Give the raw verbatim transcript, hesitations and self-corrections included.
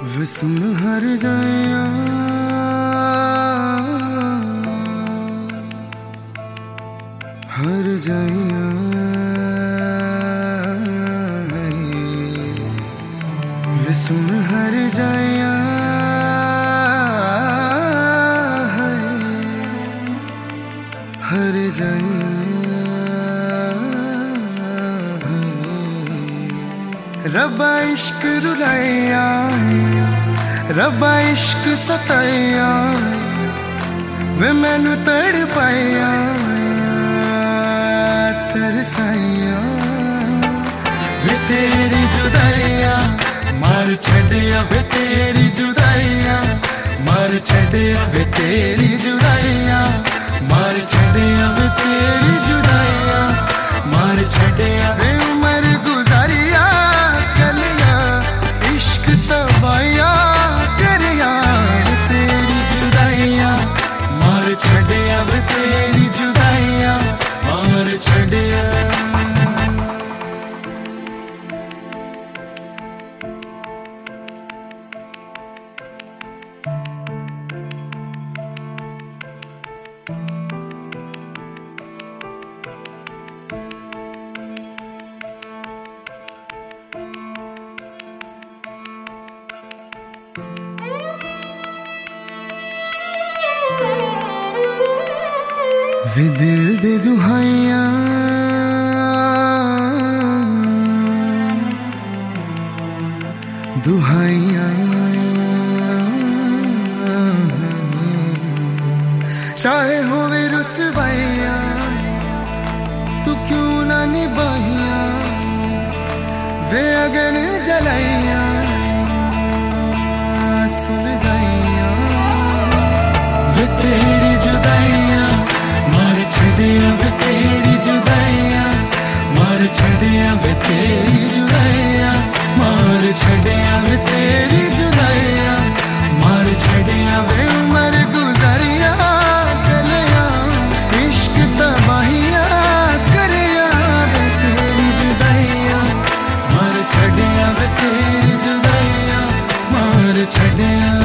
वे सुन हर जाया हर जाया वे सुन हर जाया हर जाया रब्बा इश्क रुलाया रब्बा इश्क सताया वे मैनू तड़ पाया तरसाया वे तेरी जुदाइया मार छड़िया वे तेरी जुदाइया मार छड़िया वे तेरी जुदाइया मार छड़िया वे तेरी जुदाइया मार छड़िया वे उम्र गुजारिया कलिया इश्क तबाया करिया वे तेरी जुदाइया मार छड़िया वे तेरी जुदाइया मार छड़िया वे दिल दे दुहाइया दुहाइया चाहे होवे रुसवाइया तू क्यों ना निभाइया वे अगन जलाइया सुन गईया वे तेरी जुदाइया मार छड़िया वे तेरी जुदाइया मार छड़िया वे तेरी जुदाइया मार छड़िया वे तेरी जुदाइया मार छड़िया वे उम्र गुजारिया कलिया इश्क तबाहिया करिया वे तेरी जुदाइया मार छड़िया वे तेरी जुदाइया मार छड़िया